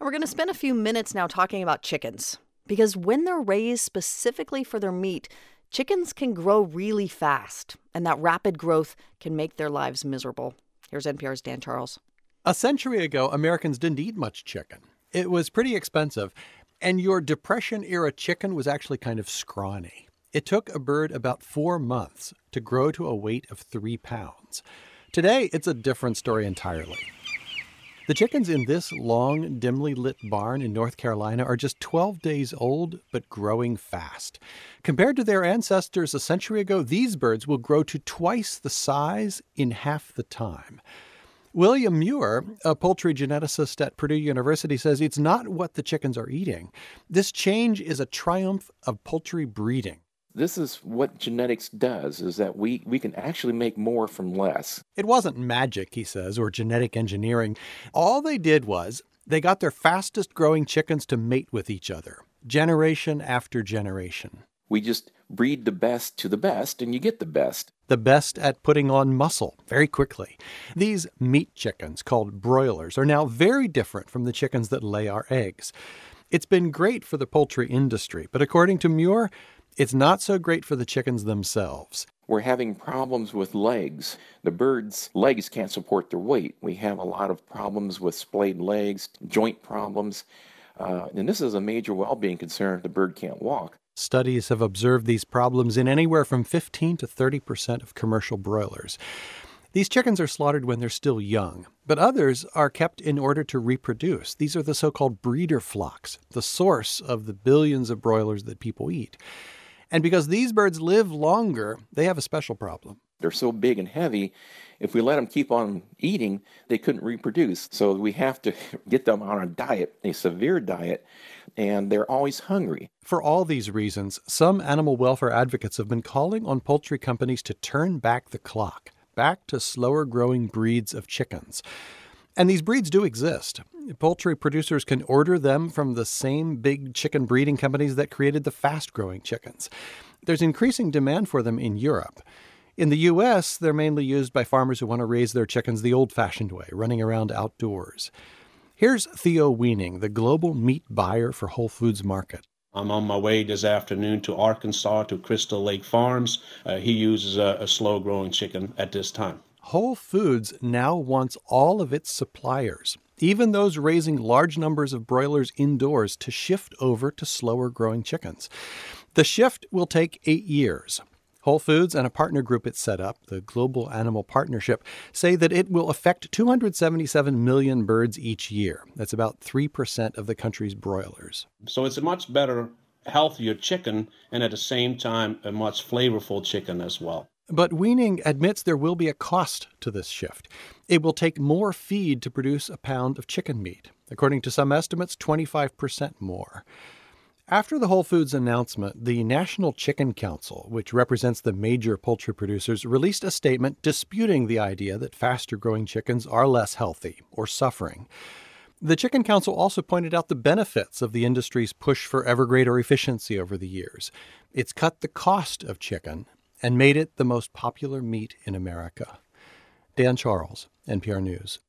We're going to spend a few minutes now talking about chickens, because when they're raised specifically for their meat, chickens can grow really fast, and that rapid growth can make their lives miserable. Here's NPR's Dan Charles. A century ago, Americans didn't eat much chicken. It was pretty expensive, and your Depression-era chicken was actually kind of scrawny. It took a bird about 4 months to grow to a weight of 3 pounds. Today, it's a different story entirely. The chickens in this long, dimly lit barn in North Carolina are just 12 days old, but growing fast. Compared to their ancestors a century ago, these birds will grow to twice the size in half the time. William Muir, a poultry geneticist at Purdue University, says it's not what the chickens are eating. This change is a triumph of poultry breeding. This is what genetics does, is that we can actually make more from less. It wasn't magic, he says, or genetic engineering. All they did was they got their fastest growing chickens to mate with each other, generation after generation. We just breed the best to the best, and you get the best. The best at putting on muscle very quickly. These meat chickens, called broilers, are now very different from the chickens that lay our eggs. It's been great for the poultry industry, but according to Muir, it's not so great for the chickens themselves. We're having problems with legs. The birds' legs can't support their weight. We have a lot of problems with splayed legs, joint problems. And this is a major well-being concern if the bird can't walk. Studies have observed these problems in anywhere from 15 to 30% of commercial broilers. These chickens are slaughtered when they're still young, but others are kept in order to reproduce. These are the so-called breeder flocks, the source of the billions of broilers that people eat. And because these birds live longer, they have a special problem. They're so big and heavy, if we let them keep on eating, they couldn't reproduce. So we have to get them on a diet, a severe diet, and they're always hungry. For all these reasons, some animal welfare advocates have been calling on poultry companies to turn back the clock, back to slower-growing breeds of chickens. And these breeds do exist. Poultry producers can order them from the same big chicken breeding companies that created the fast-growing chickens. There's increasing demand for them in Europe. In the U.S., they're mainly used by farmers who want to raise their chickens the old-fashioned way, running around outdoors. Here's Theo Weaning, the global meat buyer for Whole Foods Market. I'm on my way this afternoon to Arkansas to Crystal Lake Farms. He uses a slow-growing chicken at this time. Whole Foods now wants all of its suppliers, even those raising large numbers of broilers indoors, to shift over to slower-growing chickens. The shift will take 8 years. Whole Foods and a partner group it set up, the Global Animal Partnership, say that it will affect 277 million birds each year. That's about 3% of the country's broilers. So it's a much better, healthier chicken, and at the same time, a much flavorful chicken as well. But Weaning admits there will be a cost to this shift. It will take more feed to produce a pound of chicken meat. According to some estimates, 25% more. After the Whole Foods announcement, the National Chicken Council, which represents the major poultry producers, released a statement disputing the idea that faster-growing chickens are less healthy or suffering. The Chicken Council also pointed out the benefits of the industry's push for ever greater efficiency over the years. It's cut the cost of chicken and made it the most popular meat in America. Dan Charles, NPR News.